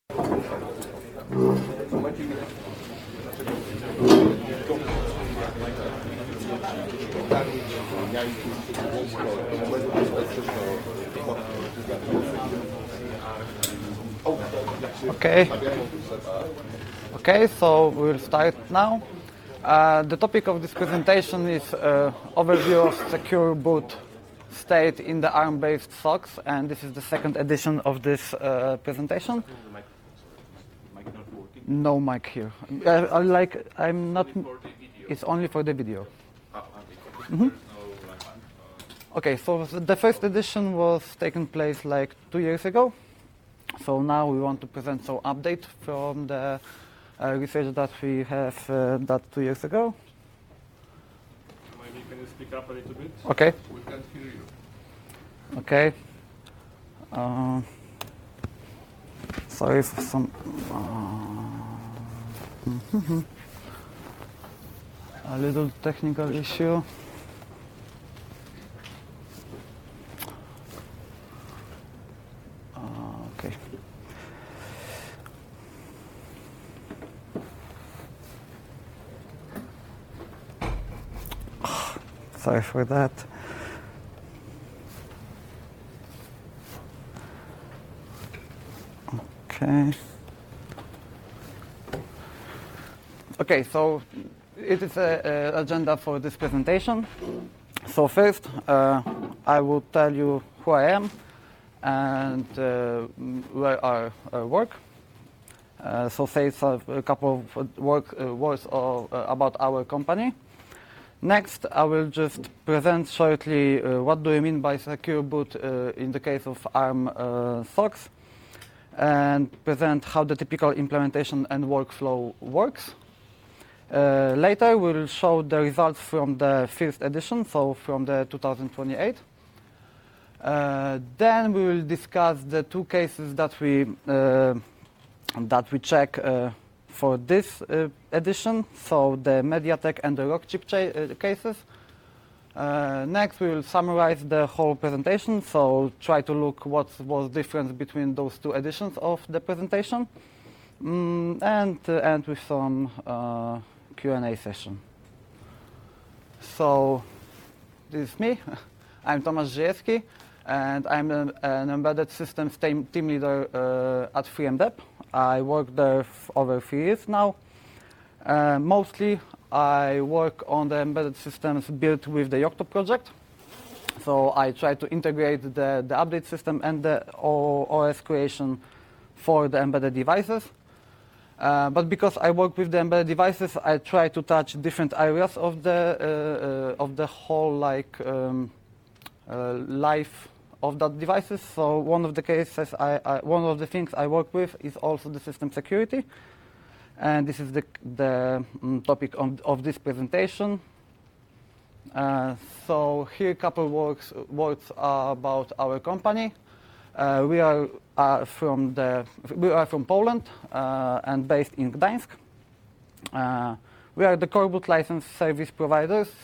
Okay. Okay, so we'll start now. The topic of this presentation is overview of secure boot state in the ARM-based SOCs, and this is the second edition of this presentation. No mic here. I'm not. It's only for the video. Okay, so the first edition was taken place like 2 years ago. So now we want to present some update from the research that we have that 2 years ago. Maybe can you speak up a little bit? Okay. We can't hear you. Okay. Sorry for some. A little technical issue. Okay. Sorry for that. Okay. Okay, so it is an agenda for this presentation. So first, I will tell you who I am and where I work. So say a couple of words about our company. Next, I will just present shortly what do you mean by secure boot in the case of ARM SOCs, and present how the typical implementation and workflow works. Later, we'll show the results from the first edition, so from the 2028. Then we will discuss the two cases that we check for this edition, so the MediaTek and the Rockchip cases. Next, we will summarize the whole presentation, so try to look what was different between those two editions of the presentation, and end with some Q&A session. So, this is me. I'm Tomasz Żyjewski, and I'm an embedded systems team leader at FreeMDEP. I work there over 3 years now. Mostly, I work on the embedded systems built with the Yocto project. So I try to integrate the update system and the OS creation for the embedded devices. But because I work with the embedded devices, I try to touch different areas of the whole life of that devices. So one of the cases, one of the things I work with is also the system security, and this is the topic of this presentation. So here a couple words about our company. We are from Poland and based in Gdańsk. We are the core boot license service providers,